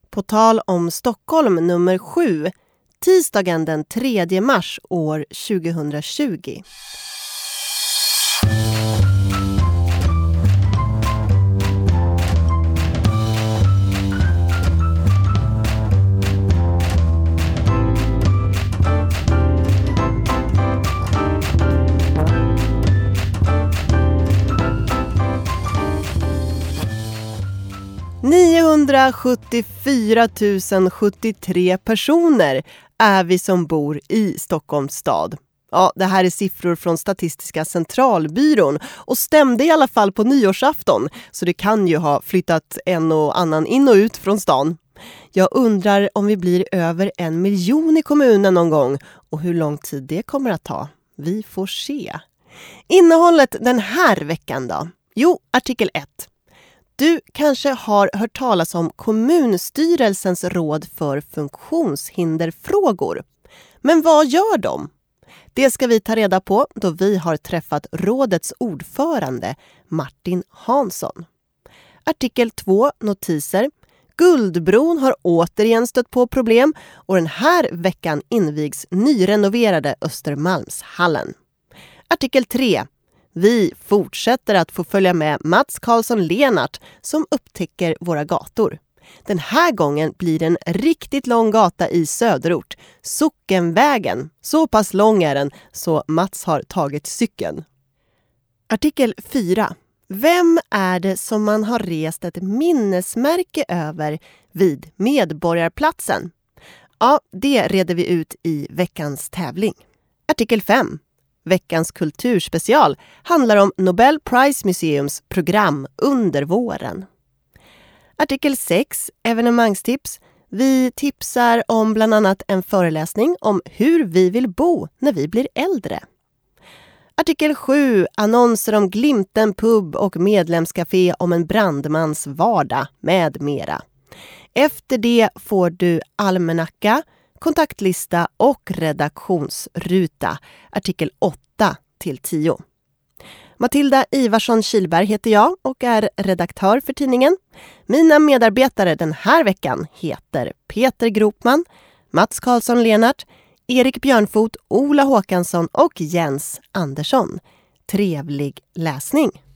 På tal om Stockholm nummer 7, tisdagen den 3 mars år 2020. ...974 073 personer är vi som bor i Stockholms stad. Ja, det här är siffror från Statistiska centralbyrån och stämde i alla fall på nyårsafton, så det kan ju ha flyttat en och annan in och ut från stan. Jag undrar om vi blir över 1 miljon i kommunen någon gång och hur lång tid det kommer att ta. Vi får se. Innehållet den här veckan då? Jo, artikel 1. Du kanske har hört talas om kommunstyrelsens råd för funktionshinderfrågor. Men vad gör de? Det ska vi ta reda på då vi har träffat rådets ordförande Martin Hansson. Artikel 2, notiser. Guldbron har återigen stött på problem och den här veckan invigs nyrenoverade Östermalmshallen. Artikel 3. Vi fortsätter att få följa med Mats Karlsson-Lenart som upptäcker våra gator. Den här gången blir det en riktigt lång gata i söderort, Sockenvägen. Så pass lång är den så Mats har tagit cykeln. Artikel 4. Vem är det som man har rest ett minnesmärke över vid Medborgarplatsen? Ja, det reder vi ut i veckans tävling. Artikel 5. Veckans kulturspecial handlar om Nobel Prize Museums program under våren. Artikel 6, evenemangstips. Vi tipsar om bland annat en föreläsning om hur vi vill bo när vi blir äldre. Artikel 7, annonser om Glimten pub och medlemscafé om en brandmans vardag med mera. Efter det får du almanacka, kontaktlista och redaktionsruta, artikel 8-10. Matilda Ivarsson-Kilberg heter jag och är redaktör för tidningen. Mina medarbetare den här veckan heter Peter Gropman, Mats Karlsson-Lenart, Erik Björnfot, Ola Håkansson och Jens Andersson. Trevlig läsning!